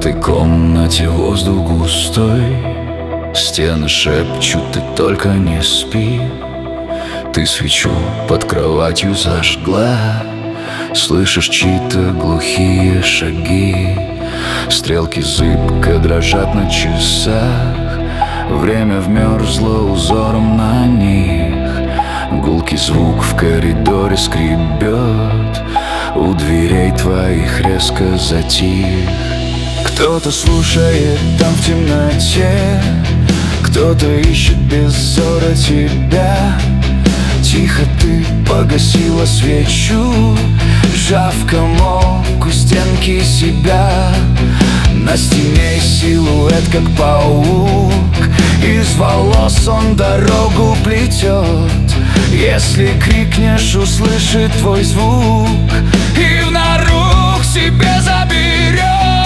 этой комнате воздух густой, стены шепчут: ты только не спи. Ты свечу под кроватью зажгла, слышишь чьи-то глухие шаги. Стрелки зыбко дрожат на часах, время вмерзло узором на них. Гулкий звук в коридоре скребет, у дверей твоих резко затих. Кто-то слушает там в темноте, кто-то ищет без зора тебя. Тихо ты погасила свечу, сжав комок у стенки себя. На стене силуэт, как паук, из волос он дорогу плетет. Если крикнешь, услышит твой звук и в нору к себе заберет.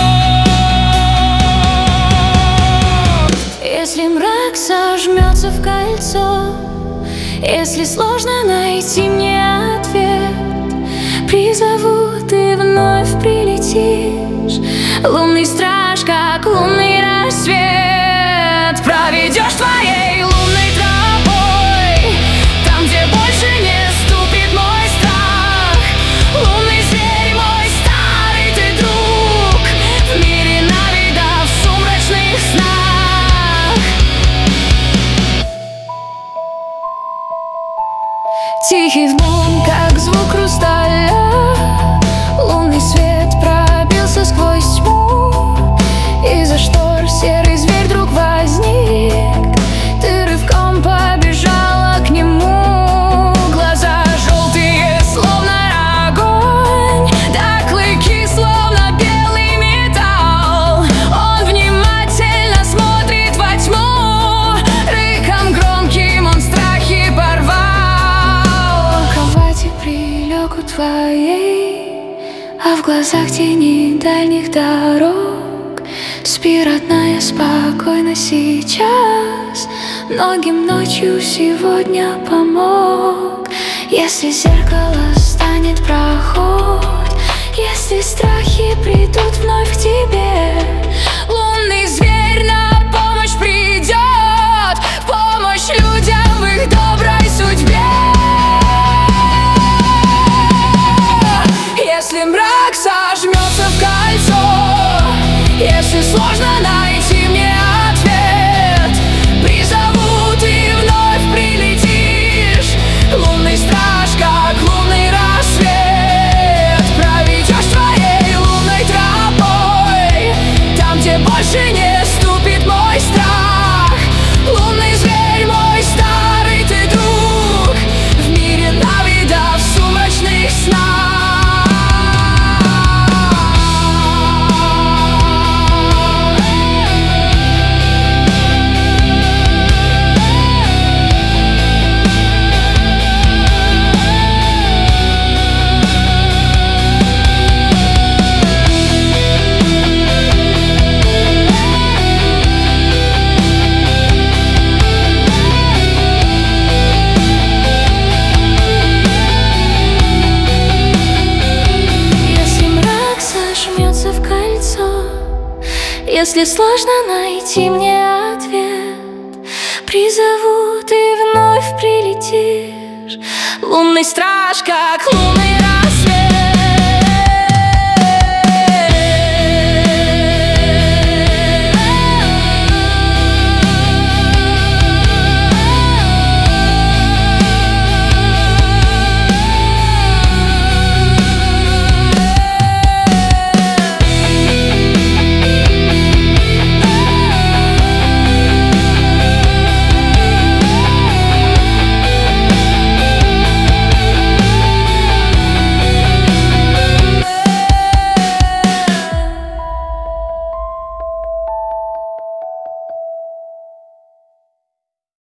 Если мрак сожмется в кольцо, если сложно найти мне ответ, призову, ты вновь прилетишь. Лунный страж, как лунный рассвет, проведешь твоей лунной тропой, там, где больше не ступит мой страх. Лунный зверь, мой старый ты друг, в мире навидав сумрачных снах. Тихий звон, как звук хрусталя, лунный свет пробился сквозь тьму. Из-за штор серый зверь вдруг возник, ты рывком побежала к нему. Глаза желтые, словно огонь, да клыки, словно белый металл. Он внимательно смотрит во тьму, рыком громким он страхи порвал. К кровати прилег у твоей, а в глазах тени дальних дорог. Спи, родная, спокойно сейчас, многим ночью сегодня помог. Если зеркало станет проход, если страхи придут вновь к тебе, лунный зверь на помощь придет, в помощь людям в их доброй судьбе. Если мрак сожмется в кольцо, если сложно найти мне ответ, призову, ты вновь прилетишь. Лунный страж, как лунный рассвет, проведешь твоей лунной тропой, там, где больше не ступит мой страх. Лунный зверь, мой старый ты друг, в мире навидав сумрачных снах. Если сложно найти мне ответ, призову, ты вновь прилетишь. Лунный страж, как лунный рассвет.